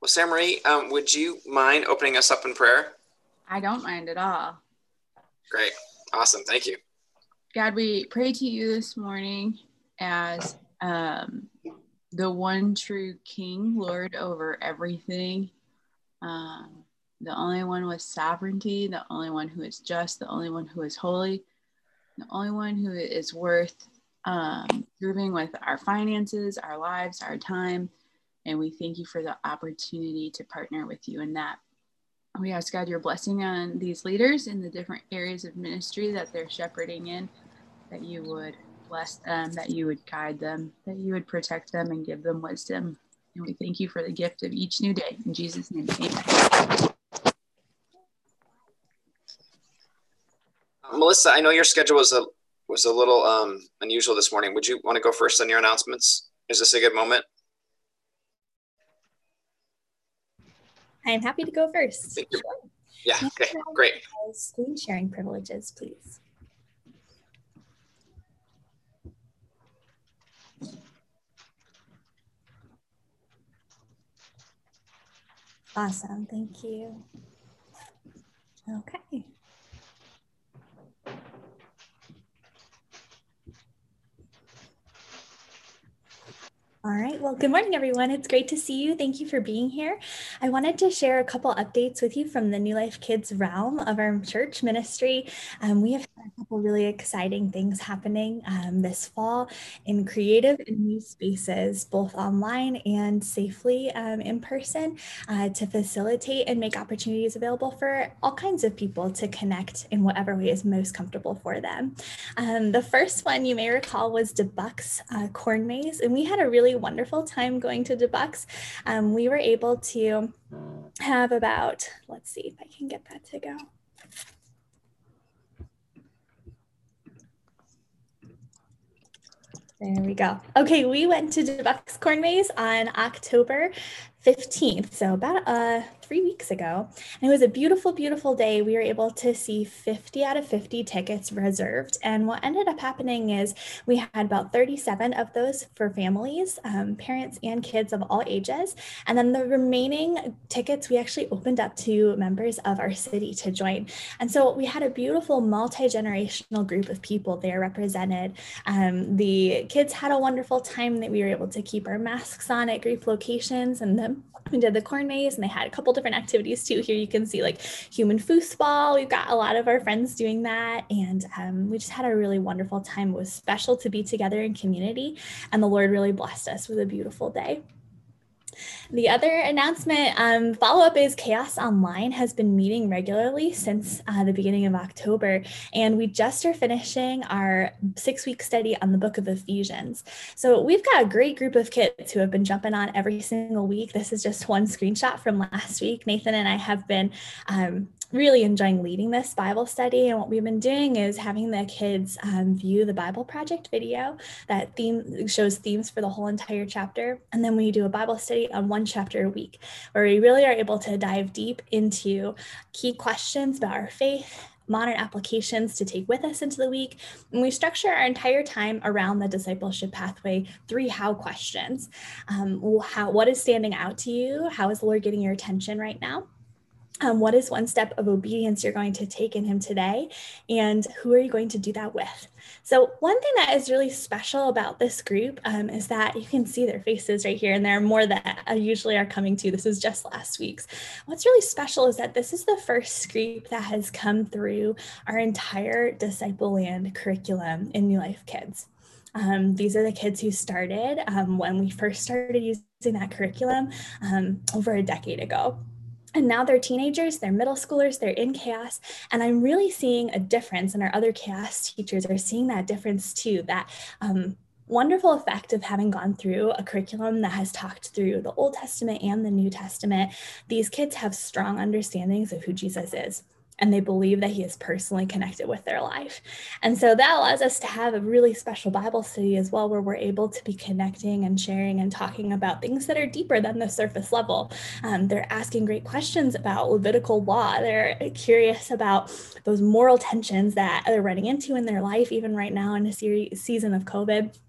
Well, Sam Marie, would you mind opening us up in prayer? I don't mind at all. Great. Awesome. Thank you. God, we pray to you this morning as the one true King, Lord over everything. The only one with sovereignty, the only one who is just, the only one who is holy, the only one who is worth serving with our finances, our lives, our time. And we thank you for the opportunity to partner with you in that. We ask God your blessing on these leaders in the different areas of ministry that they're shepherding in, that you would bless them, that you would guide them, that you would protect them and give them wisdom. And we thank you for the gift of each new day. In Jesus' name, amen. Melissa, I know your schedule was a little unusual this morning. Would you want to go first on your announcements? Is this a good moment? I'm happy to go first. Thank you. Sure. Yeah, okay, great. Screen sharing privileges, please. Awesome, thank you. Okay. All right, well, good morning, everyone. It's great to see you. Thank you for being here. I wanted to share a couple updates with you from the New Life Kids realm of our church ministry. We have had a couple really exciting things happening this fall in creative and new spaces, both online and safely in person, to facilitate and make opportunities available for all kinds of people to connect in whatever way is most comfortable for them. The first one you may recall was DeBuck's Corn Maze, and we had a really wonderful time going to DeBuck's. We were able to have about, let's see if I can get that to go. There we go. Okay, we went to DeBuck's Corn Maze on October 15th, so about 3 weeks ago. And it was a beautiful, beautiful day. We were able to see 50 out of 50 tickets reserved. And what ended up happening is we had about 37 of those for families, parents and kids of all ages. And then the remaining tickets, we actually opened up to members of our city to join. And so we had a beautiful multi-generational group of people there represented. The kids had a wonderful time that we were able to keep our masks on at group locations, and then we did the corn maze, and they had a couple different activities too. Here you can see like human foosball. We've got a lot of our friends doing that, and we just had a really wonderful time. It was special to be together in community, and the Lord really blessed us with a beautiful day. The other announcement, follow-up is Chaos Online has been meeting regularly since the beginning of October, and we just are finishing our 6-week study on the book of Ephesians. So we've got a great group of kids who have been jumping on every single week. This is just one screenshot from last week. Nathan and I have been really enjoying leading this Bible study, and what we've been doing is having the kids view the Bible Project video that shows themes for the whole entire chapter, and then we do a Bible study on one chapter a week, where we really are able to dive deep into key questions about our faith, modern applications to take with us into the week, and we structure our entire time around the discipleship pathway, 3 how questions. What is standing out to you? How is the Lord getting your attention right now? What is one step of obedience you're going to take in him today? And who are you going to do that with? So one thing that is really special about this group is that you can see their faces right here, and there are more that usually are coming to. This is just last week's. What's really special is that this is the first group that has come through our entire Disciple Land curriculum in New Life Kids. These are the kids who started when we first started using that curriculum over a decade ago. And now they're teenagers, they're middle schoolers, they're in Chaos. And I'm really seeing a difference, and our other Chaos teachers are seeing that difference too, that wonderful effect of having gone through a curriculum that has talked through the Old Testament and the New Testament. These kids have strong understandings of who Jesus is, and they believe that he is personally connected with their life. And so that allows us to have a really special Bible study as well, where we're able to be connecting and sharing and talking about things that are deeper than the surface level. They're asking great questions about Levitical law. They're curious about those moral tensions that they're running into in their life, even right now in a season of COVID.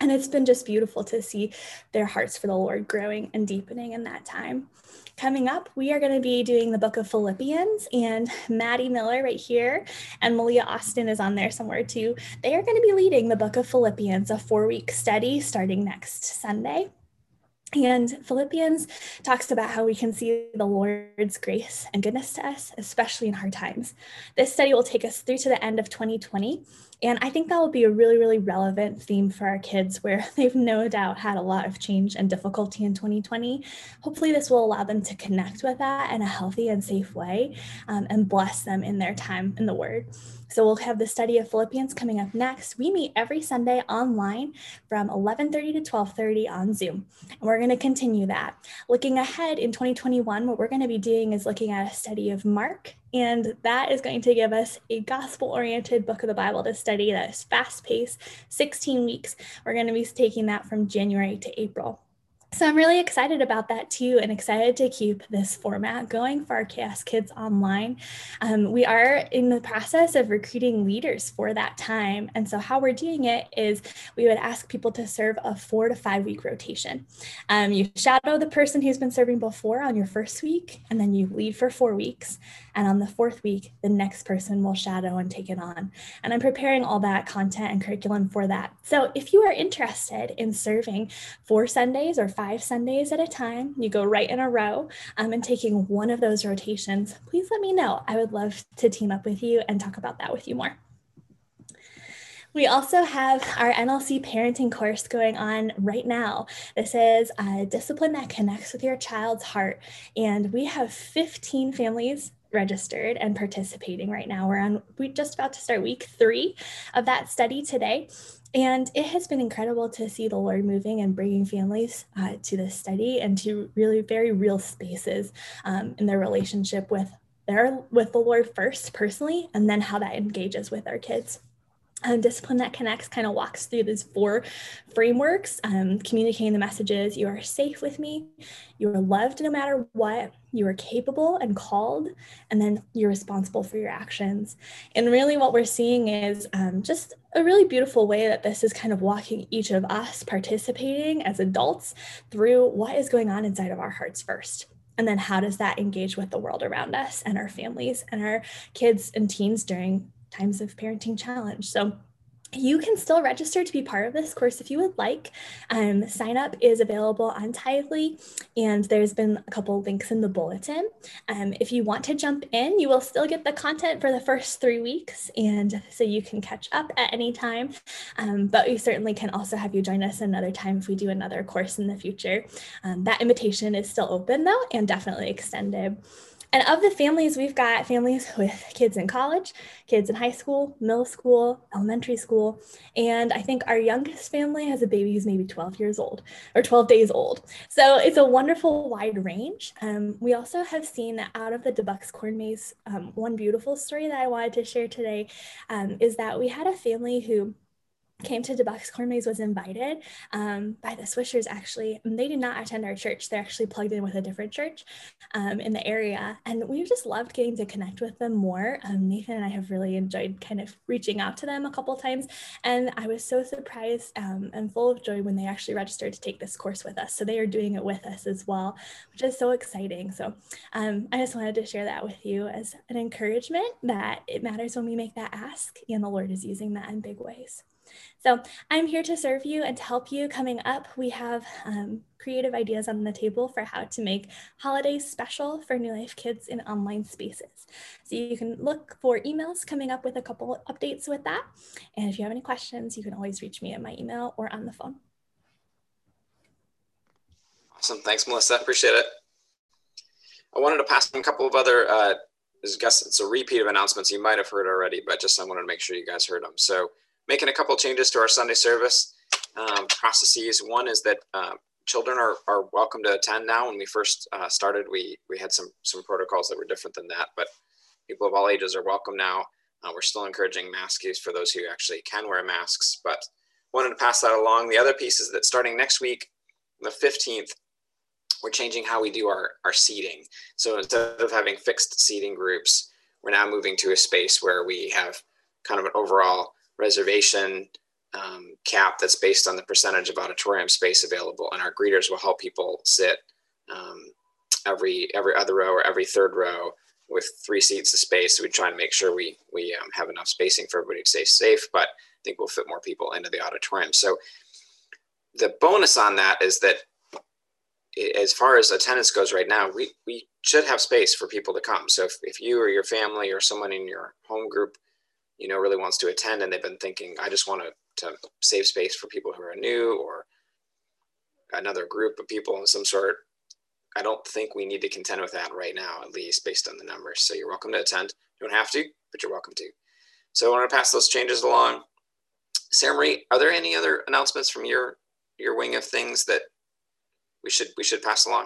And it's been just beautiful to see their hearts for the Lord growing and deepening in that time. Coming up, we are going to be doing the book of Philippians, and Maddie Miller right here and Malia Austin is on there somewhere too. They are going to be leading the book of Philippians, a 4-week study starting next Sunday. And Philippians talks about how we can see the Lord's grace and goodness to us, especially in hard times. This study will take us through to the end of 2020. And I think that will be a really, really relevant theme for our kids, where they've no doubt had a lot of change and difficulty in 2020. Hopefully this will allow them to connect with that in a healthy and safe way, and bless them in their time in the Word. So we'll have the study of Philippians coming up next. We meet every Sunday online from 11:30 to 12:30 on Zoom. And we're going to continue that. Looking ahead in 2021, what we're going to be doing is looking at a study of Mark, and that is going to give us a gospel-oriented book of the Bible to study that is fast-paced, 16 weeks. We're going to be taking that from January to April. So I'm really excited about that too, and excited to keep this format going for our Chaos Kids Online. We are in the process of recruiting leaders for that time. And so how we're doing it is we would ask people to serve a 4 to 5 week rotation. You shadow the person who's been serving before on your first week, and then you lead for 4 weeks. And on the 4th week, the next person will shadow and take it on. And I'm preparing all that content and curriculum for that. So if you are interested in serving 4 Sundays or 5 Sundays at a time, you go right in a row, and taking one of those rotations, please let me know. I would love to team up with you and talk about that with you more. We also have our NLC parenting course going on right now. This is a discipline that connects with your child's heart. And we have 15 families registered and participating right now. We're just about to start week 3 of that study today. And it has been incredible to see the Lord moving and bringing families to this study and to really very real spaces in their relationship with the Lord first personally, and then how that engages with our kids. Discipline That Connects kind of walks through these 4 frameworks, communicating the messages: you are safe with me, you are loved no matter what, you are capable and called, and then you're responsible for your actions. And really what we're seeing is just a really beautiful way that this is kind of walking each of us participating as adults through what is going on inside of our hearts first. And then how does that engage with the world around us and our families and our kids and teens during times of parenting challenge. So you can still register to be part of this course if you would like. Sign up is available on Tithely, and there's been a couple links in the bulletin. If you want to jump in, you will still get the content for the first 3 weeks, and so you can catch up at any time. But we certainly can also have you join us another time if we do another course in the future. That invitation is still open though, and definitely extended. And of the families, we've got families with kids in college, kids in high school, middle school, elementary school. And I think our youngest family has a baby who's maybe 12 years old or 12 days old. So it's a wonderful wide range. We also have seen that out of the DeBucks Corn Maze, one beautiful story that I wanted to share today is that we had a family who came to DeBucks Corn Maze, was invited by the Swishers actually. And they did not attend our church. They're actually plugged in with a different church in the area. And we just loved getting to connect with them more. Nathan and I have really enjoyed kind of reaching out to them a couple times. And I was so surprised and full of joy when they actually registered to take this course with us. So they are doing it with us as well, which is so exciting. So I just wanted to share that with you as an encouragement that it matters when we make that ask, and the Lord is using that in big ways. So I'm here to serve you and to help you. Coming up, we have creative ideas on the table for how to make holidays special for New Life Kids in online spaces. So you can look for emails coming up with a couple updates with that. And if you have any questions, you can always reach me at my email or on the phone. Awesome. Thanks, Melissa. Appreciate it. I wanted to pass on a couple of other, I guess it's a repeat of announcements you might have heard already, but just I wanted to make sure you guys heard them. So making a couple of changes to our Sunday service processes. One is that children are welcome to attend now. When we first started, we had some protocols that were different than that, but people of all ages are welcome now. We're still encouraging mask use for those who actually can wear masks, but wanted to pass that along. The other piece is that starting next week, the 15th, we're changing how we do our seating. So instead of having fixed seating groups, we're now moving to a space where we have kind of an overall reservation cap that's based on the percentage of auditorium space available, and our greeters will help people sit every other row or every third row with 3 seats of space. So we try and make sure we have enough spacing for everybody to stay safe, but I think we'll fit more people into the auditorium. So the bonus on that is that as far as attendance goes right now, we should have space for people to come. So if you or your family or someone in your home group, really wants to attend and they've been thinking, I just want to save space for people who are new or another group of people of some sort, I don't think we need to contend with that right now, at least based on the numbers. So you're welcome to attend. You don't have to, but you're welcome to. So I want to pass those changes along. Sarah Marie, are there any other announcements from your wing of things that we should pass along?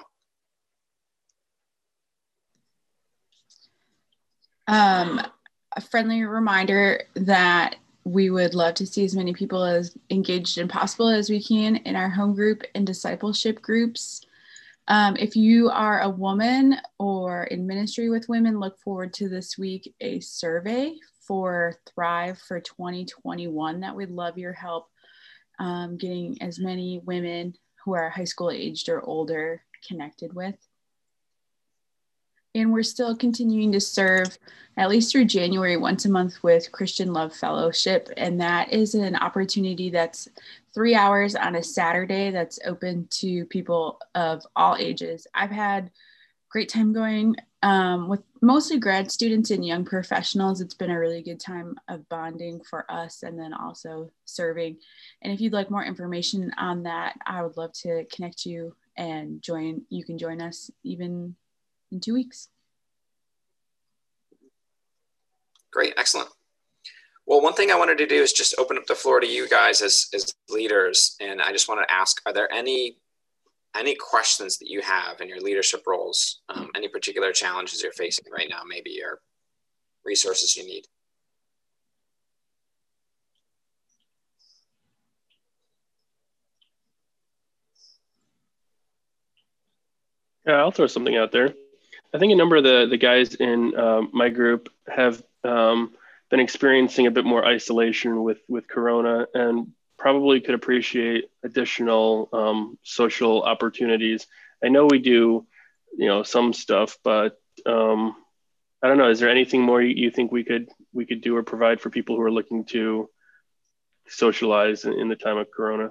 A friendly reminder that we would love to see as many people as engaged as possible as we can in our home group and discipleship groups. If you are a woman or in ministry with women, look forward to this week a survey for Thrive for 2021 that we'd love your help getting as many women who are high school aged or older connected with. And we're still continuing to serve at least through January once a month with Christian Love Fellowship. And that is an opportunity that's 3 hours on a Saturday that's open to people of all ages. I've had great time going with mostly grad students and young professionals. It's been a really good time of bonding for us and then also serving. And if you'd like more information on that, I would love to connect you and join. You can join us even in 2 weeks. Great, excellent. Well, one thing I wanted to do is just open up the floor to you guys as leaders. And I just want to ask, are there any questions that you have in your leadership roles? Any particular challenges you're facing right now, maybe, or resources you need? Yeah, I'll throw something out there. I think a number of the guys in my group have been experiencing a bit more isolation with Corona and probably could appreciate additional social opportunities. I know we do, some stuff, but I don't know. Is there anything more you think we could do or provide for people who are looking to socialize in the time of Corona?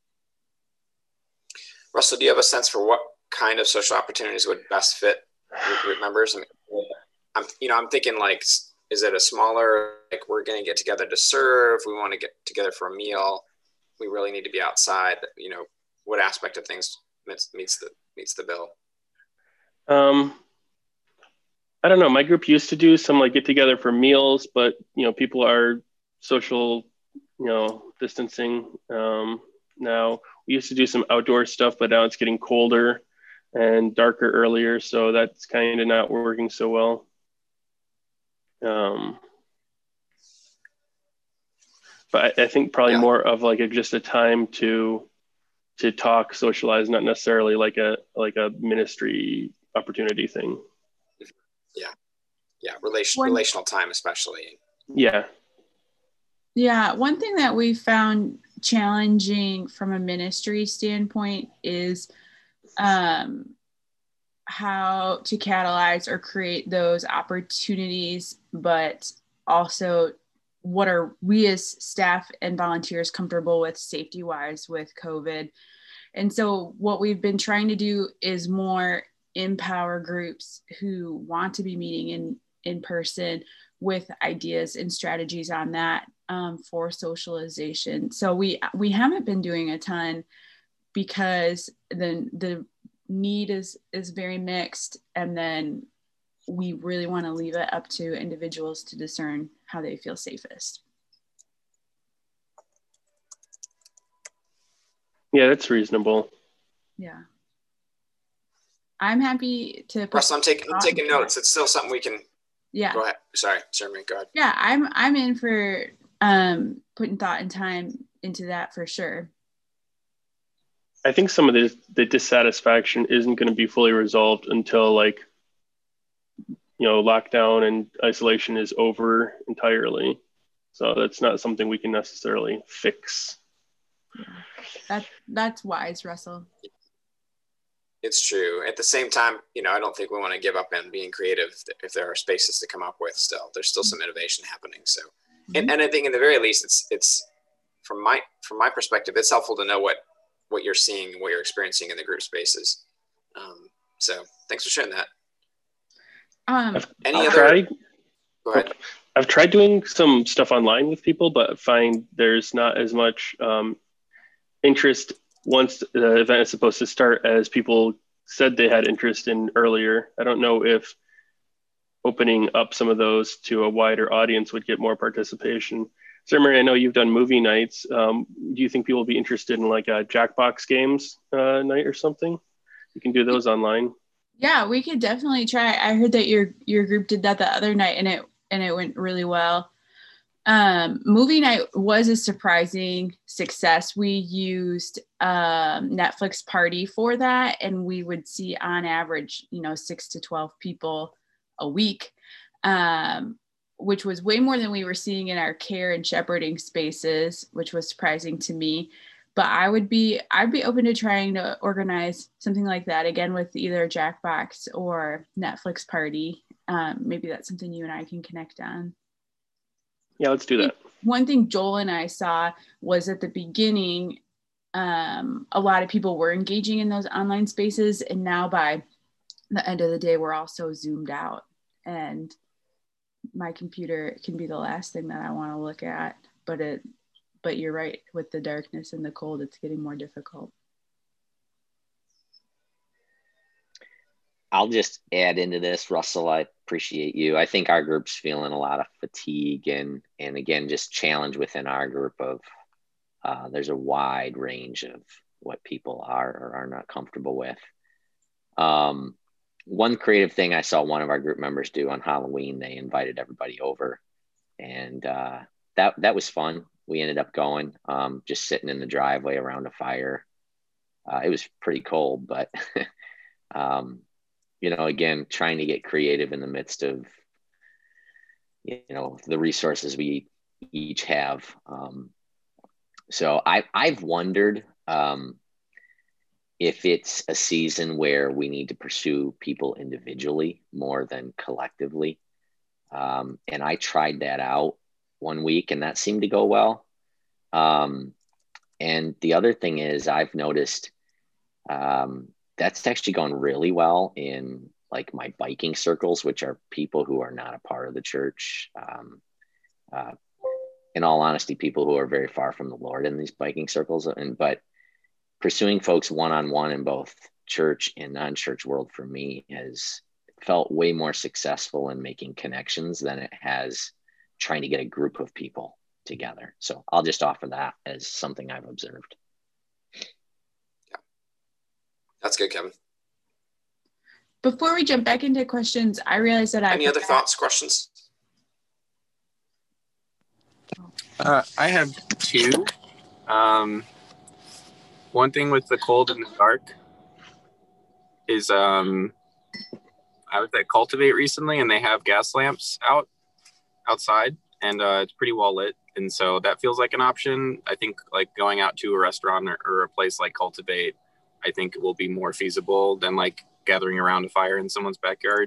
Russell, do you have a sense for what kind of social opportunities would best fit your group members? I'm thinking like, is it a smaller, like we're going to get together to serve, we want to get together for a meal, we really need to be outside, what aspect of things meets the bill? I don't know. My group used to do some like get together for meals, but people are social, distancing now. We used to do some outdoor stuff, but now it's getting colder and darker earlier, so that's kind of not working so well. But I think probably more of like just a time to talk, socialize, not necessarily like a ministry opportunity thing. Yeah, relational time especially. Yeah. One thing that we found challenging from a ministry standpoint is how to catalyze or create those opportunities, but also what are we as staff and volunteers comfortable with safety-wise with COVID. And so what we've been trying to do is more empower groups who want to be meeting in person with ideas and strategies on that for socialization. So we haven't been doing a ton because the need is very mixed, and then we really want to leave it up to individuals to discern how they feel safest. Yeah, that's reasonable. Yeah. I'm happy to Russ, I'm taking notes. It's still something we can. Yeah. Go ahead. Sorry, Marie, go ahead. Yeah, I'm in for putting thought and time into that for sure. I think some of the dissatisfaction isn't going to be fully resolved until lockdown and isolation is over entirely. So that's not something we can necessarily fix. That's wise, Russell. It's true. At the same time, I don't think we want to give up on being creative if there are spaces to come up with still. There's still some innovation happening. So, and I think in the very least, it's from my perspective, it's helpful to know what you're seeing and what you're experiencing in the group spaces. So thanks for sharing that. Go ahead. I've tried doing some stuff online with people, but find there's not as much interest once the event is supposed to start as people said they had interest in earlier. I don't know if opening up some of those to a wider audience would get more participation. Sarah Mary, I know you've done movie nights. Do you think people will be interested in like a Jackbox games night or something? You can do those online. Yeah, we could definitely try. I heard that your group did that the other night and it went really well. Movie night was a surprising success. We used Netflix Party for that, and we would see on average 6 to 12 people a week, which was way more than we were seeing in our care and shepherding spaces, which was surprising to me. But I'd be open to trying to organize something like that again with either Jackbox or Netflix Party. Maybe that's something you and I can connect on. Yeah, let's do that. One thing Joel and I saw was at the beginning, a lot of people were engaging in those online spaces. And now by the end of the day, we're all so zoomed out. And my computer can be the last thing that I want to look at. But you're right, with the darkness and the cold, it's getting more difficult. I'll just add into this, Russell. I appreciate you. I think our group's feeling a lot of fatigue and again, just challenge within our group of there's a wide range of what people are or are not comfortable with. One creative thing I saw one of our group members do on Halloween, they invited everybody over, and that was fun. We ended up going, just sitting in the driveway around a fire. It was pretty cold, but again, trying to get creative in the midst of, the resources we each have. So I've wondered if it's a season where we need to pursue people individually more than collectively. And I tried that out one week and that seemed to go well. And the other thing is I've noticed that's actually gone really well in like my biking circles, which are people who are not a part of the church. In all honesty, people who are very far from the Lord in these biking circles. But pursuing folks one-on-one in both church and non-church world for me has felt way more successful in making connections than it has trying to get a group of people together. So I'll just offer that as something I've observed. Yeah. That's good, Kevin. Before we jump back into questions, I realized that Any other thoughts, questions? I have two. One thing with the cold and the dark is I was at Cultivate recently and they have gas lamps outside and it's pretty well lit. And so that feels like an option. I think like going out to a restaurant or a place like Cultivate, I think it will be more feasible than like gathering around a fire in someone's backyard,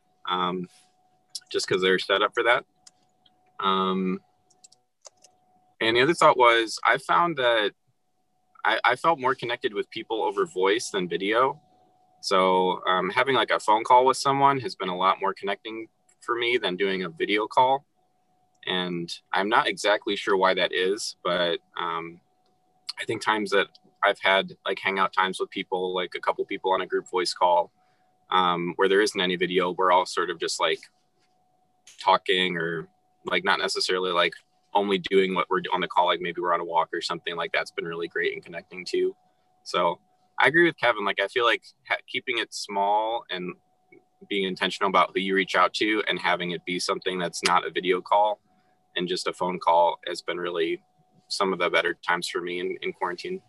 just because they're set up for that. And the other thought was I found that I felt more connected with people over voice than video. So having like a phone call with someone has been a lot more connecting for me than doing a video call. And I'm not exactly sure why that is, but I think times that I've had like hangout times with people, like a couple people on a group voice call where there isn't any video, we're all sort of just like talking or like not necessarily like only doing what we're on the call, like maybe we're on a walk or something like that's been really great in connecting too. So I agree with Kevin. Like I feel like keeping it small and being intentional about who you reach out to and having it be something that's not a video call and just a phone call has been really some of the better times for me in quarantine.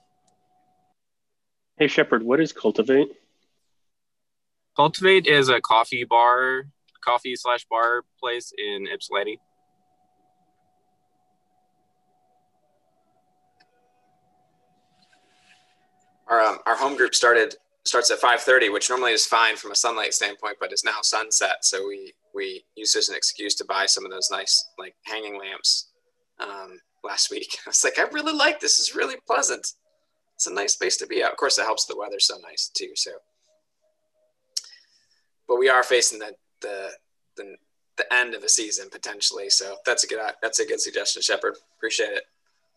Hey Shepard, what is Cultivate? Cultivate is a coffee/bar place in Ypsilanti. Our home group starts at 5:30, which normally is fine from a sunlight standpoint, but it's now sunset. So we used as an excuse to buy some of those nice like hanging lamps last week. I was like, I really like this. It's really pleasant. It's a nice space to be at. Of course, it helps the weather's so nice too. So, but we are facing the end of a season potentially. So that's a good suggestion, Shepard. Appreciate it.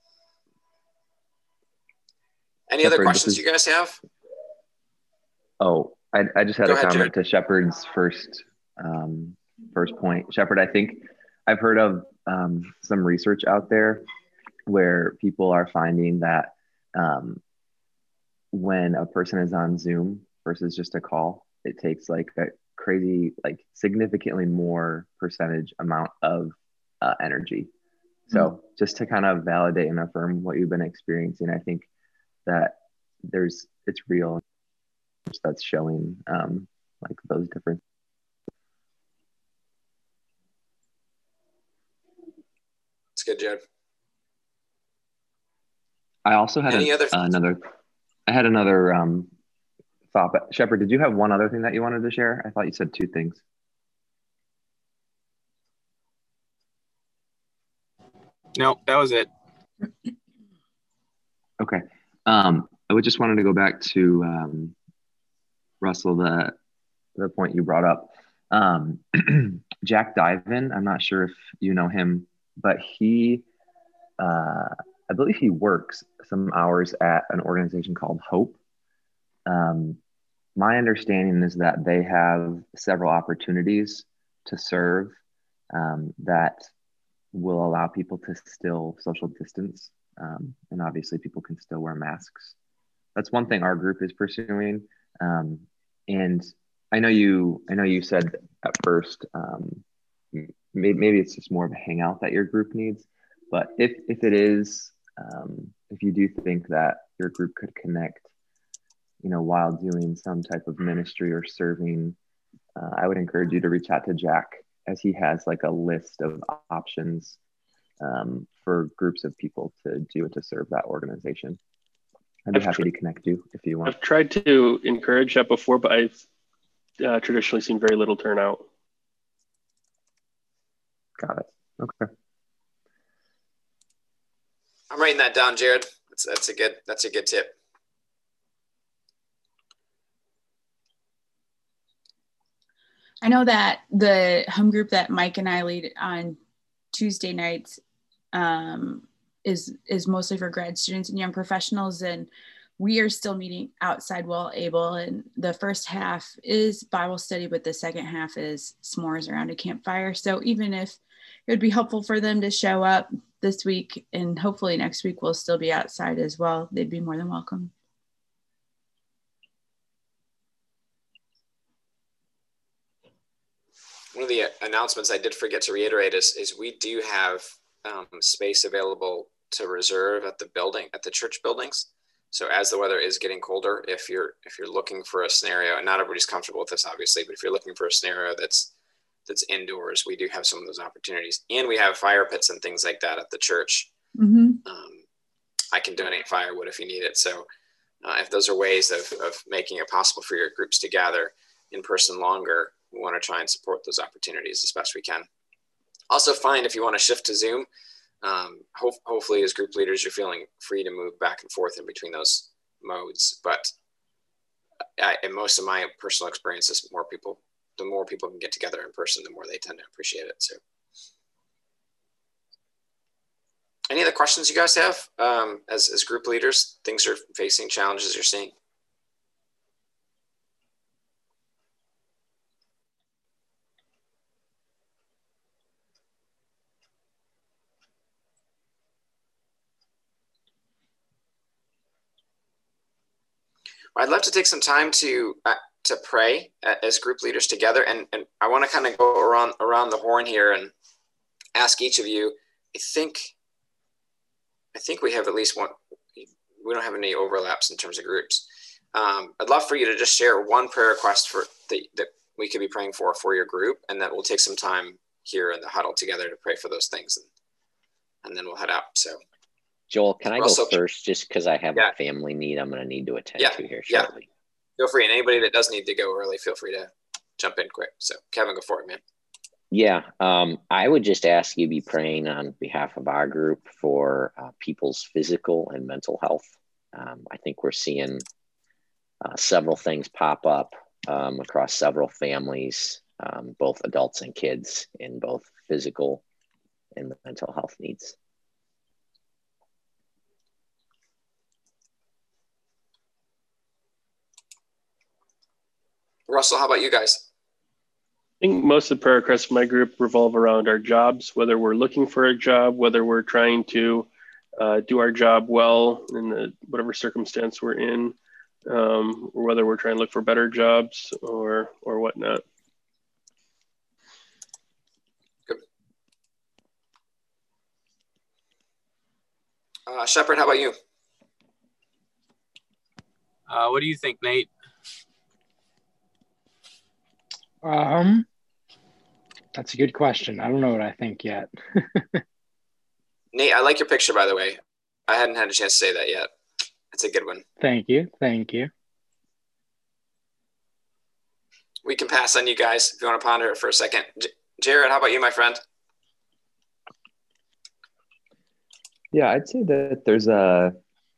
Any other questions you guys have? Oh, I just had a comment Jared. to Shepard's first point. Shepard, I think I've heard of some research out there where people are finding that when a person is on Zoom versus just a call, it takes like a crazy, like significantly more percentage amount of energy. So just to kind of validate and affirm what you've been experiencing, I think that it's real. That's showing like those different. It's good, Jared. I also had another thought, but Shepard, did you have one other thing that you wanted to share? I thought you said two things. No, that was it. Okay. I just wanted to go back to Russell, the point you brought up. Jack Diven, I'm not sure if you know him, but I believe he works some hours at an organization called Hope. My understanding is that they have several opportunities to serve that will allow people to still social distance. And obviously people can still wear masks. That's one thing our group is pursuing. And I know you said at first, maybe it's just more of a hangout that your group needs, but if it is, if you do think that your group could connect, while doing some type of ministry or serving, I would encourage you to reach out to Jack, as he has like a list of options for groups of people to do and to serve that organization. I'd be happy to connect you if you want. I've tried to encourage that before, but I've traditionally seen very little turnout. Got it. Okay. I'm writing that down, Jared. That's a good tip. I know that the home group that Mike and I lead on Tuesday nights is mostly for grad students and young professionals, and we are still meeting outside while able. And the first half is Bible study, but the second half is s'mores around a campfire. So even if it would be helpful for them to show up this week, and hopefully next week we'll still be outside as well, they'd be more than welcome. One of the announcements I did forget to reiterate is we do have space available to reserve at the church buildings. So as the weather is getting colder, if you're looking for a scenario, and not everybody's comfortable with this obviously, but if you're looking for a scenario that's indoors, we do have some of those opportunities, and we have fire pits and things like that at the church. Mm-hmm. I can donate firewood if you need it. So if those are ways of making it possible for your groups to gather in person longer, we want to try and support those opportunities as best we can. Also fine if you want to shift to Zoom. Hopefully as group leaders, you're feeling free to move back and forth in between those modes. But in most of my personal experiences, the more people can get together in person, the more they tend to appreciate it. So any other questions you guys have as group leaders, things you're facing, challenges you're seeing? I'd love to take some time to pray as group leaders together, and I want to kind of go around the horn here and ask each of you. I think we have at least one. We don't have any overlaps in terms of groups. I'd love for you to just share one prayer request that we could be praying for your group, and then we'll take some time here in the huddle together to pray for those things, and then we'll head out. So Joel, can I Russell, go first just because I have a family need I'm going to need to attend to here shortly? Feel free. And anybody that does need to go early, feel free to jump in quick. So Kevin, go for it, man. Yeah, I would just ask you to be praying on behalf of our group for people's physical and mental health. I think we're seeing several things pop up across several families, both adults and kids, in both physical and mental health needs. Russell, how about you guys? I think most of the prayer requests for my group revolve around our jobs, whether we're looking for a job, whether we're trying to do our job well in whatever circumstance we're in, or whether we're trying to look for better jobs or whatnot. Good. Shepard, how about you? What do you think, Nate? That's a good question. I don't know what I think yet. Nate, I like your picture, by the way. I hadn't had a chance to say that yet. It's a good one. Thank you. Thank you. We can pass on you guys if you want to ponder it for a second. Jared, how about you, my friend? Yeah, I'd say that there's a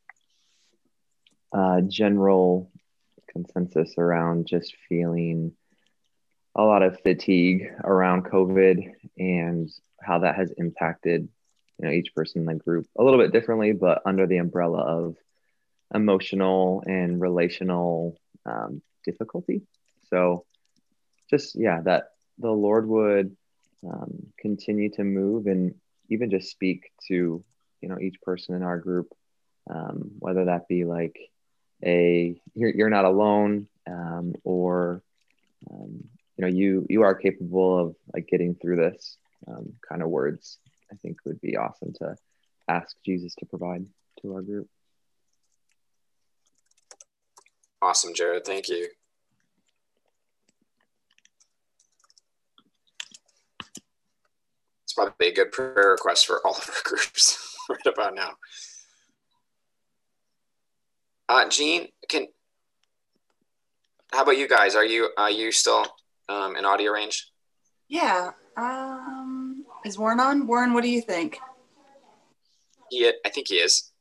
general consensus around just feeling a lot of fatigue around COVID and how that has impacted, each person in the group a little bit differently, but under the umbrella of emotional and relational difficulty. So just, that the Lord would continue to move and even just speak to, each person in our group, whether that be like you're not alone, or you are capable of like getting through this kind of words. I think would be awesome to ask Jesus to provide to our group. Awesome, Jared. Thank you. It's probably a good prayer request for all of our groups right about now. Jean, how about you guys? Are you still in audio range? Yeah. Is Warren on? Warren, what do you think? I think he is.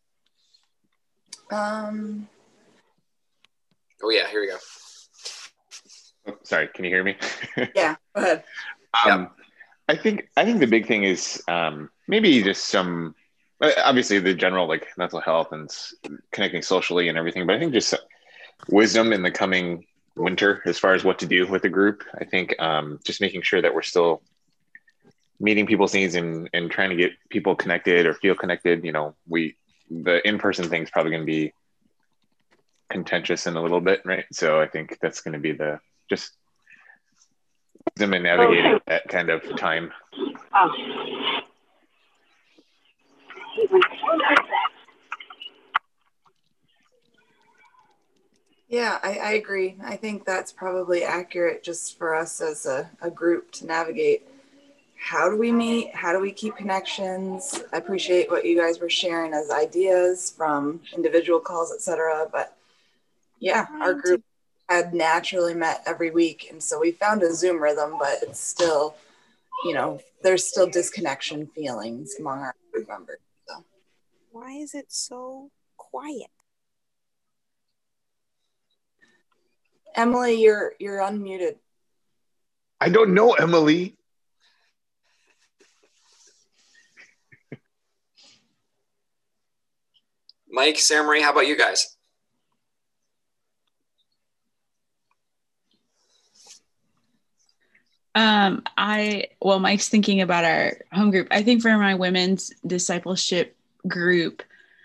Oh yeah, here we go. Oh, sorry, can you hear me? Yeah, go ahead. I think the big thing is maybe just some, obviously the general like mental health and connecting socially and everything, but I think just wisdom in the coming winter as far as what to do with the group. I think just making sure that we're still meeting people's needs and trying to get people connected or feel connected. The in-person thing is probably going to be contentious in a little bit, right? So I think that's going to be just wisdom in navigating that kind of time. Yeah, I agree. I think that's probably accurate just for us as a group to navigate. How do we meet? How do we keep connections? I appreciate what you guys were sharing as ideas from individual calls, etc. But yeah, our group had naturally met every week. And so we found a Zoom rhythm, but it's still, there's still disconnection feelings among our group members. So. Why is it so quiet? Emily, you're unmuted. I don't know, Emily. Mike, Sarah Marie, how about you guys? Mike's thinking about our home group. I think for my women's discipleship group,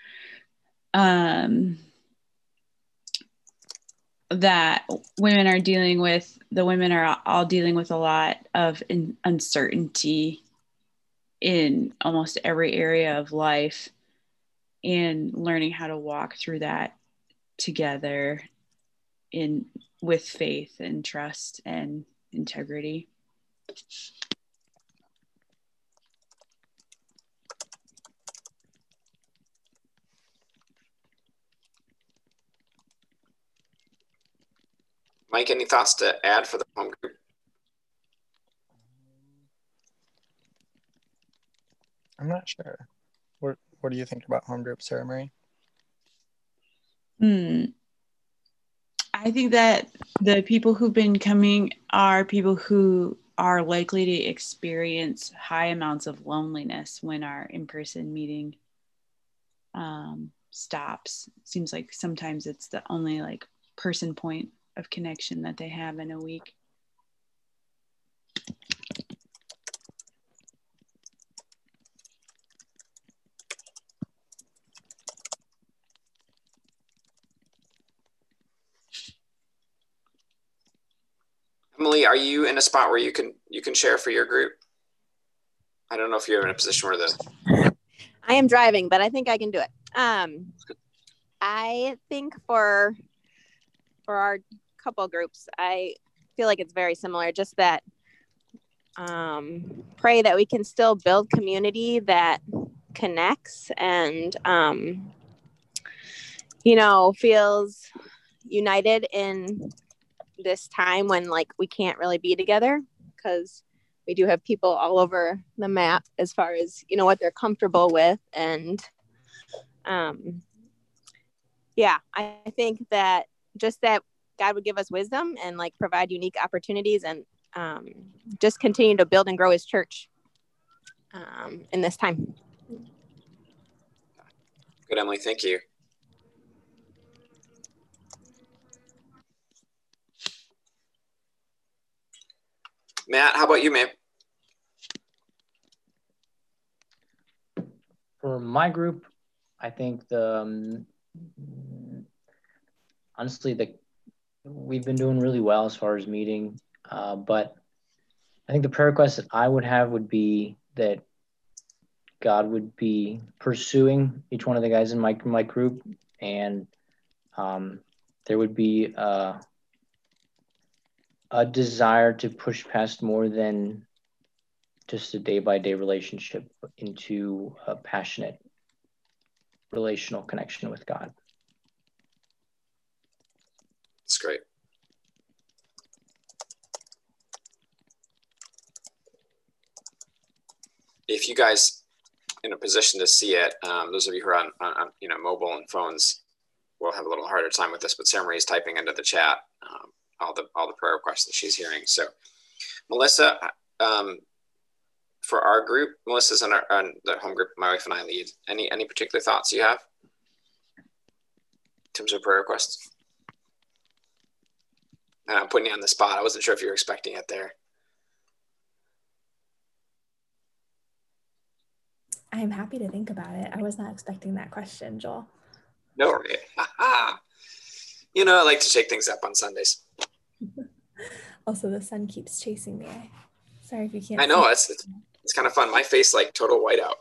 that women are all dealing with a lot of uncertainty in almost every area of life, and learning how to walk through that together with faith and trust and integrity. Mike, any thoughts to add for the home group? I'm not sure. What do you think about home group, Sarah Marie? I think that the people who've been coming are people who are likely to experience high amounts of loneliness when our in-person meeting stops. Seems like sometimes it's the only like person point of connection that they have in a week. Emily, are you in a spot where you can share for your group? I don't know if you're in a position where I am driving, but I think I can do it. I think for our couple groups, I feel like it's very similar, just that pray that we can still build community that connects and feels united in this time when like we can't really be together, because we do have people all over the map as far as what they're comfortable with. And I think that just that God would give us wisdom and like provide unique opportunities and just continue to build and grow his church in this time. Good, Emily, thank you. Matt, how about you, man? For my group, I think honestly, we've been doing really well as far as meeting, but I think the prayer request that I would have would be that God would be pursuing each one of the guys in my group, and there would be a desire to push past more than just a day-by-day relationship into a passionate relational connection with God. That's great. If you guys in a position to see it, those of you who are on mobile and phones will have a little harder time with this, but Sarah Marie is typing into the chat all the prayer requests that she's hearing. So Melissa, for our group, Melissa's on the home group my wife and I lead. Any particular thoughts you have in terms of prayer requests? And I'm putting you on the spot. I wasn't sure if you were expecting it there. I'm happy to think about it. I was not expecting that question, Joel. No, I like to shake things up on Sundays. Also, the sun keeps chasing me. Sorry if you can't. I know, it's kind of fun. My face like total whiteout.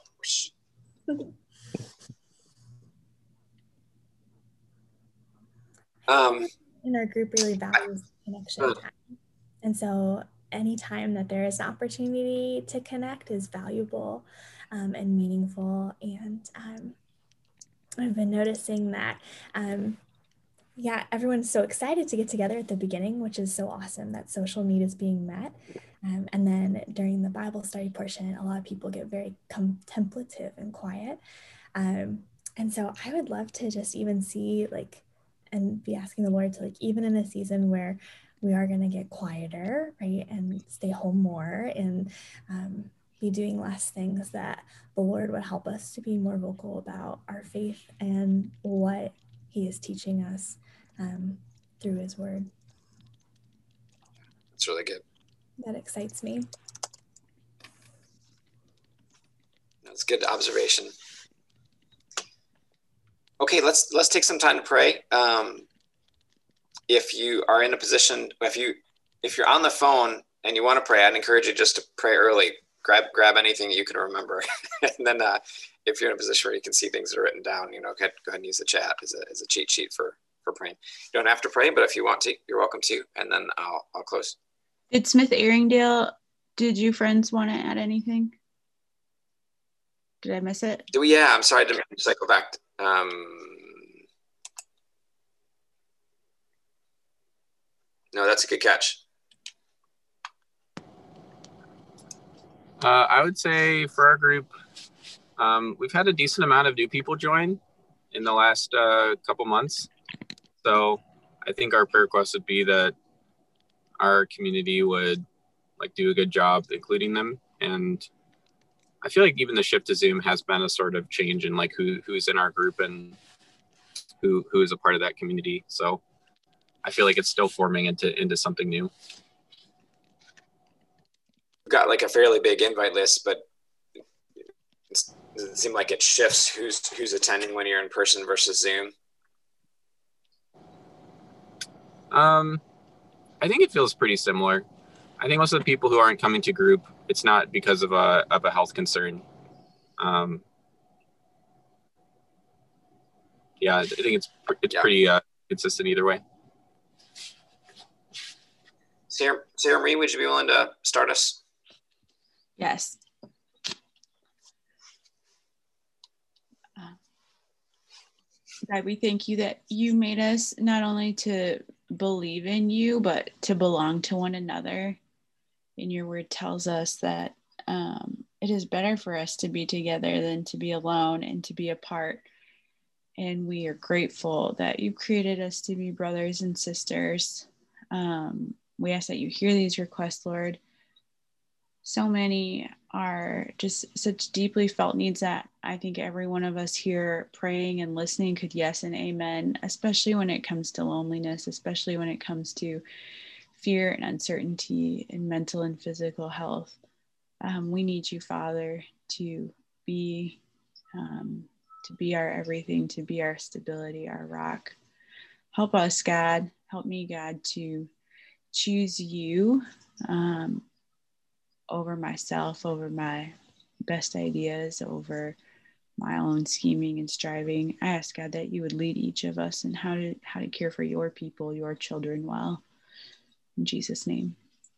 In our group really values connection time. And so anytime that there is an opportunity to connect is valuable and meaningful. And I've been noticing that, everyone's so excited to get together at the beginning, which is so awesome that social need is being met. And then during the Bible study portion, a lot of people get very contemplative and quiet. And so I would love to just even see and be asking the Lord to even in a season where we are going to get quieter, right? And stay home more and be doing less things, that the Lord would help us to be more vocal about our faith and what he is teaching us through his word. That's really good. That excites me. That's good observation. Okay, let's take some time to pray. If you are in a position, if you're on the phone and you want to pray, I'd encourage you just to pray early. Grab anything you can remember, and then if you're in a position where you can see things that are written down, go ahead and use the chat as a cheat sheet for praying. You don't have to pray, but if you want to, you're welcome to. And then I'll close. Did Smith Erringdale? Did you friends want to add anything? Did I miss it? Yeah, I'm sorry to cycle back. No, that's a good catch. I would say for our group, we've had a decent amount of new people join in the last couple months. So I think our prayer request would be that our community would like do a good job including them. And I feel like even the shift to Zoom has been a sort of change in like who's in our group and who is a part of that community. So I feel like it's still forming into something new. We've got like a fairly big invite list, but it doesn't seem like it shifts who's attending when you're in person versus Zoom. I think it feels pretty similar. I think most of the people who aren't coming to group, it's not because of a health concern. Yeah, I think it's pretty consistent either way. Sarah Marie, would you be willing to start us? Yes. God, we thank you that you made us not only to believe in you, but to belong to one another. And your word tells us that it is better for us to be together than to be alone and to be apart. And we are grateful that you created us to be brothers and sisters. We ask that you hear these requests, Lord. So many are just such deeply felt needs that I think every one of us here praying and listening could yes and amen, especially when it comes to loneliness, especially when it comes to fear and uncertainty in mental and physical health. We need you, Father, to be our everything, to be our stability, our rock. Help us, God. Help me, God, to choose you over myself, over my best ideas, over my own scheming and striving. I ask, God, that you would lead each of us in how to care for your people, your children well. In Jesus' name.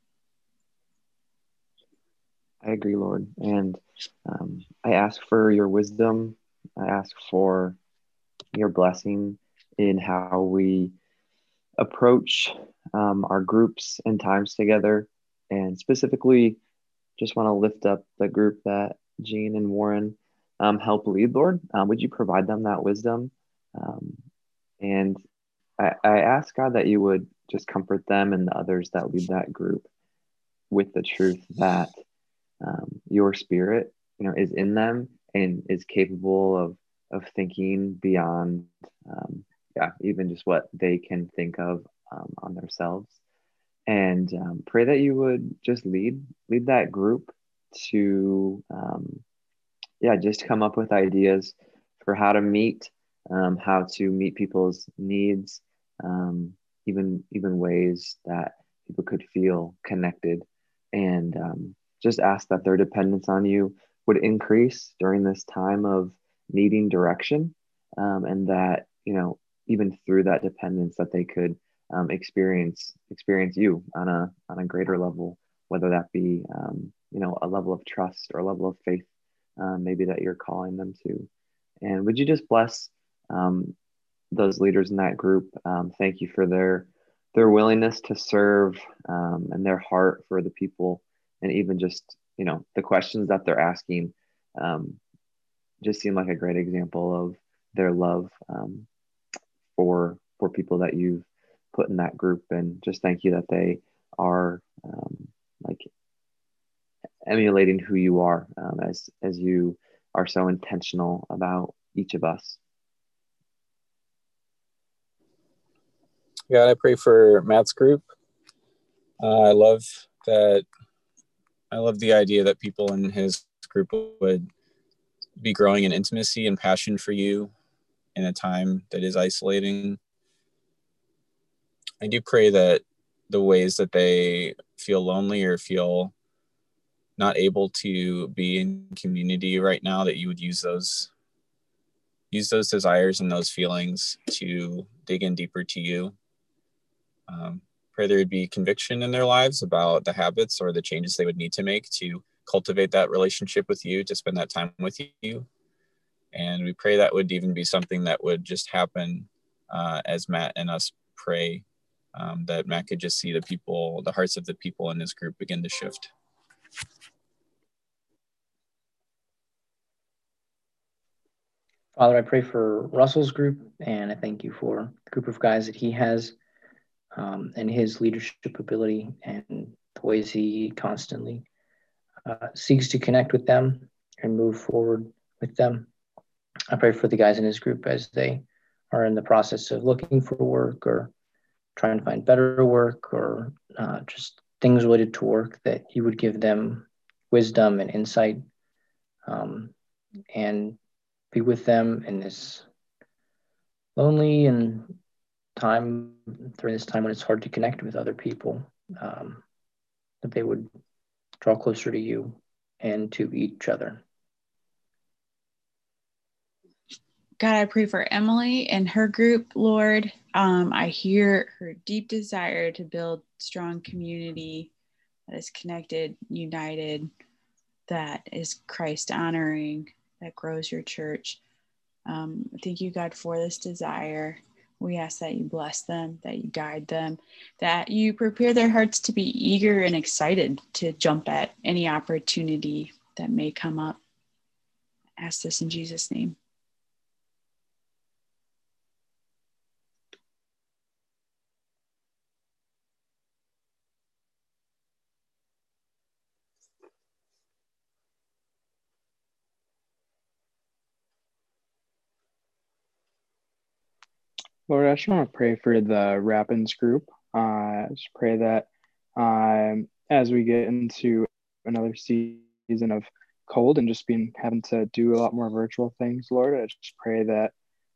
I agree, Lord. And I ask for your wisdom. I ask for your blessing in how we approach our groups and times together. And specifically, just want to lift up the group that Jean and Warren help lead, Lord. Would you provide them that wisdom? And I ask, God, that you would just comfort them and the others that lead that group with the truth that your spirit, is in them and is capable of thinking beyond, even just what they can think of on themselves. And pray that you would just lead that group to, just come up with ideas for how to meet people's needs, even ways that people could feel connected, and just ask that their dependence on you would increase during this time of needing direction, and that, even through that dependence, that they could experience you on a greater level, whether that be a level of trust or a level of faith, maybe that you're calling them to. And would you just bless those leaders in that group? Thank you for their willingness to serve, and their heart for the people, and even just the questions that they're asking just seem like a great example of their love for people that you've put in that group. And just thank you that they are emulating who you are, as you are so intentional about each of us. God, I pray for Matt's group. I love the idea that people in his group would be growing in intimacy and passion for you in a time that is isolating. I do pray that the ways that they feel lonely or feel not able to be in community right now, that you would use those desires and those feelings to dig in deeper to you. Pray there would be conviction in their lives about the habits or the changes they would need to make to cultivate that relationship with you, to spend that time with you. And we pray that would even be something that would just happen as Matt and us pray that Matt could just see the hearts of the people in his group begin to shift. Father, I pray for Russell's group, and I thank you for the group of guys that he has, and his leadership ability and the ways he constantly seeks to connect with them and move forward with them. I pray for the guys in his group as they are in the process of looking for work or trying to find better work or just things related to work, that you would give them wisdom and insight, and be with them in this lonely and during this time when it's hard to connect with other people, that they would draw closer to you and to each other. God, I pray for Emily and her group, Lord. I hear her deep desire to build strong community that is connected, united, that is Christ honoring, that grows your church. Thank you, God, for this desire. We ask that you bless them, that you guide them, that you prepare their hearts to be eager and excited to jump at any opportunity that may come up. I ask this in Jesus' name. Lord, I just want to pray for the Rapids group. Just pray that as we get into another season of cold and just having to do a lot more virtual things, Lord, I just pray that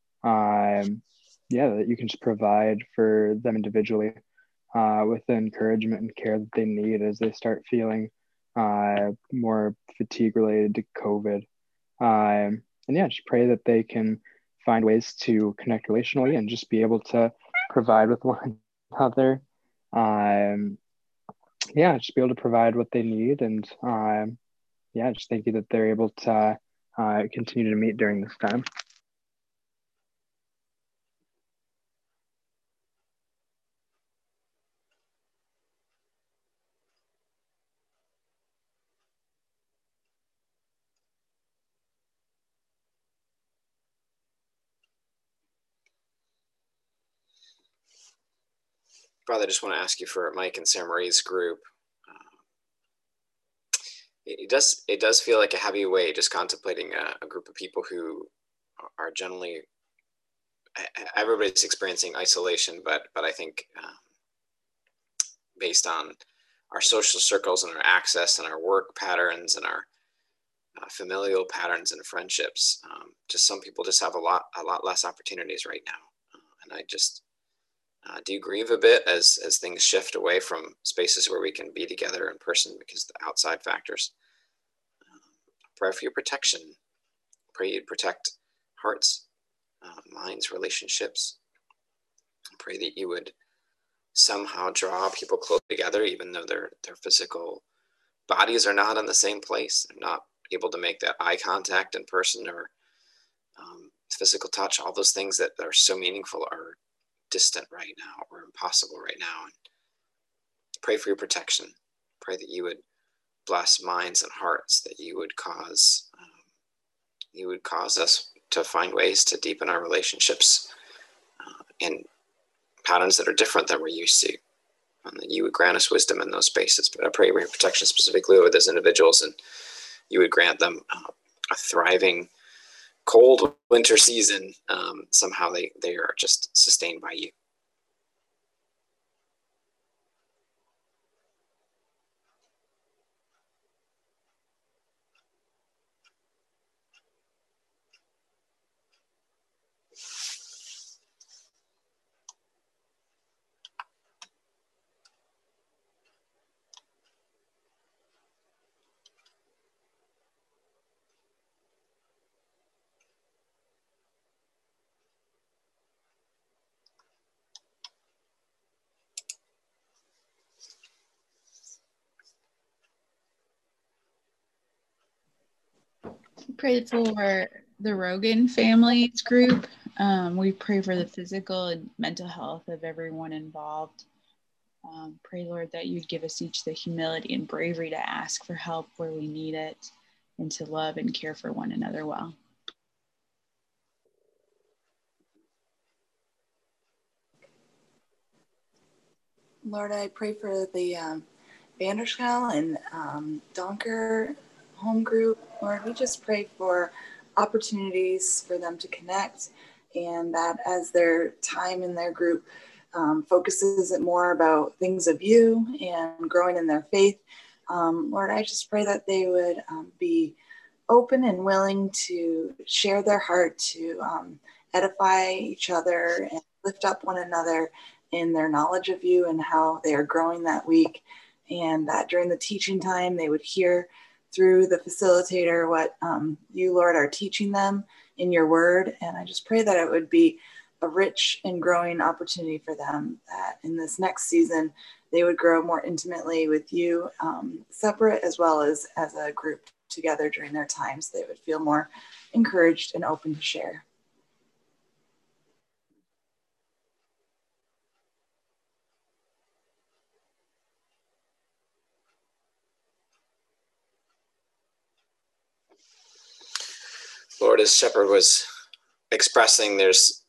that you can just provide for them individually with the encouragement and care that they need as they start feeling more fatigue related to COVID. Just pray that they can find ways to connect relationally and just be able to provide with one another. Just be able to provide what they need. And just thank you that they're able to continue to meet during this time. Father, I just want to ask you for Mike and Sarah Marie's group. It does feel like a heavy weight just contemplating a group of people who are generally, everybody's experiencing isolation, but I think based on our social circles and our access and our work patterns and our familial patterns and friendships, just some people just have a lot less opportunities right now. And I just, do you grieve a bit as things shift away from spaces where we can be together in person because of the outside factors? Pray for your protection. Pray you'd protect hearts, minds, relationships. Pray that you would somehow draw people close together, even though their physical bodies are not in the same place. They're not able to make that eye contact in person or physical touch. All those things that are so meaningful are distant right now or impossible right now. And pray for your protection. Pray that you would bless minds and hearts, that you would cause us to find ways to deepen our relationships in patterns that are different than we're used to, and that you would grant us wisdom in those spaces. But I pray for your protection specifically over those individuals, and you would grant them a thriving cold winter season. Somehow they are just sustained by you. Pray for the Rogan family's group. We pray for the physical and mental health of everyone involved. Pray, Lord, that you'd give us each the humility and bravery to ask for help where we need it and to love and care for one another well. Lord, I pray for the Vanderschel and Donker home group. Lord, we just pray for opportunities for them to connect, and that as their time in their group focuses it more about things of you and growing in their faith. Lord, I just pray that they would be open and willing to share their heart, to edify each other and lift up one another in their knowledge of you and how they are growing that week. And that during the teaching time, they would hear through the facilitator what you, Lord, are teaching them in your word. And I just pray that it would be a rich and growing opportunity for them, that in this next season, they would grow more intimately with you, separate as well as a group together during their times. They would feel more encouraged and open to share. Lord, as Shepherd was expressing, there's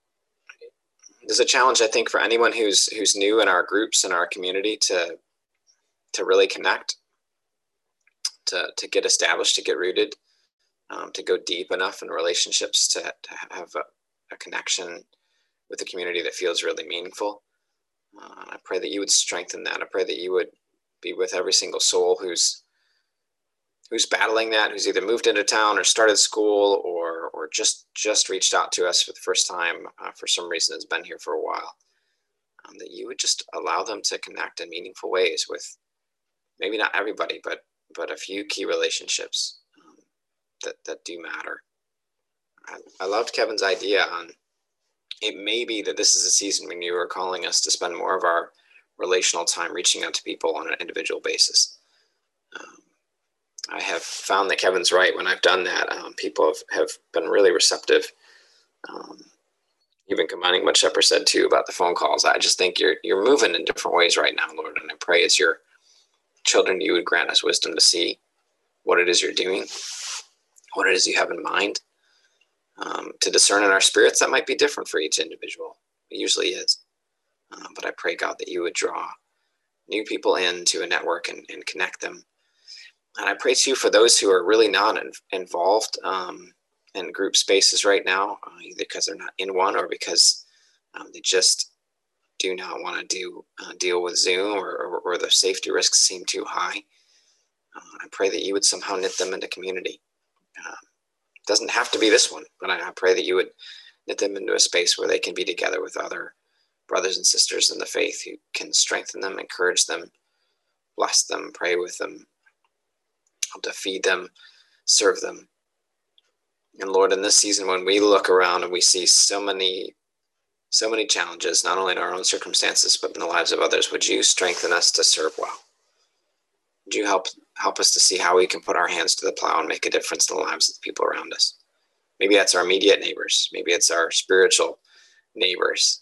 a challenge, I think, for anyone who's new in our groups and our community to really connect, to get established, to get rooted, to go deep enough in relationships to have a connection with a community that feels really meaningful. I pray that you would strengthen that. I pray that you would be with every single soul who's battling that, who's either moved into town or started school or just reached out to us for the first time for some reason, has been here for a while. That you would just allow them to connect in meaningful ways with maybe not everybody, but a few key relationships that do matter. I loved Kevin's idea on it may be that this is a season when you are calling us to spend more of our relational time reaching out to people on an individual basis. I have found that Kevin's right. When I've done that, people have been really receptive. Even combining what Shepherd said too about the phone calls, I just think you're moving in different ways right now, Lord. And I pray as your children, you would grant us wisdom to see what it is you're doing, what it is you have in mind, to discern in our spirits. That might be different for each individual. It usually is. But I pray, God, that you would draw new people into a network and connect them. And I pray to you for those who are really not involved in group spaces right now, either because they're not in one or because they just do not want to deal with Zoom or the safety risks seem too high. I pray that you would somehow knit them into community. It doesn't have to be this one, but I pray that you would knit them into a space where they can be together with other brothers and sisters in the faith who can strengthen them, encourage them, bless them, pray with them, to feed them, serve them. And Lord, in this season, when we look around and we see so many challenges, not only in our own circumstances, but in the lives of others, would you strengthen us to serve well? Would you help us to see how we can put our hands to the plow and make a difference in the lives of the people around us? Maybe that's our immediate neighbors. Maybe it's our spiritual neighbors.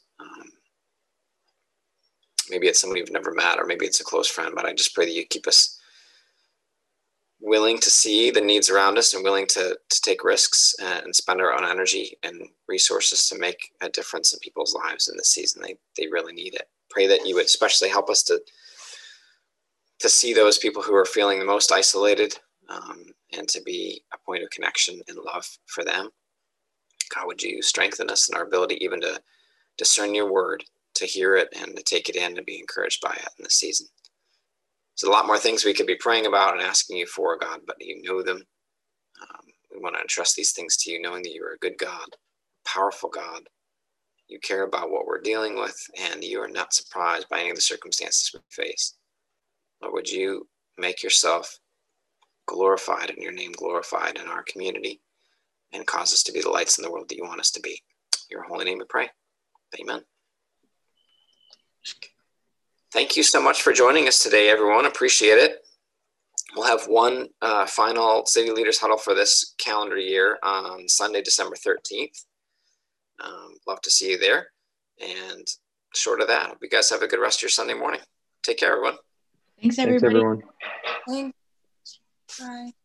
Maybe it's somebody we've never met, or maybe it's a close friend. But I just pray that you keep us willing to see the needs around us and willing to take risks and spend our own energy and resources to make a difference in people's lives in this season. They really need it. Pray that you would especially help us to see those people who are feeling the most isolated and to be a point of connection and love for them. God, would you strengthen us in our ability even to discern your word, to hear it and to take it in and be encouraged by it in this season. There's a lot more things we could be praying about and asking you for, God, but you know them. We want to entrust these things to you, knowing that you're a good God, powerful God. You care about what we're dealing with, and you are not surprised by any of the circumstances we face. Lord, would you make yourself glorified and your name glorified in our community and cause us to be the lights in the world that you want us to be. In your holy name we pray. Amen. Thank you so much for joining us today, everyone. Appreciate it. We'll have one final City Leaders Huddle for this calendar year on Sunday, December 13th. Love to see you there. And short of that, hope you guys have a good rest of your Sunday morning. Take care, everyone. Thanks, everybody. Thanks, everyone. Thanks. Bye.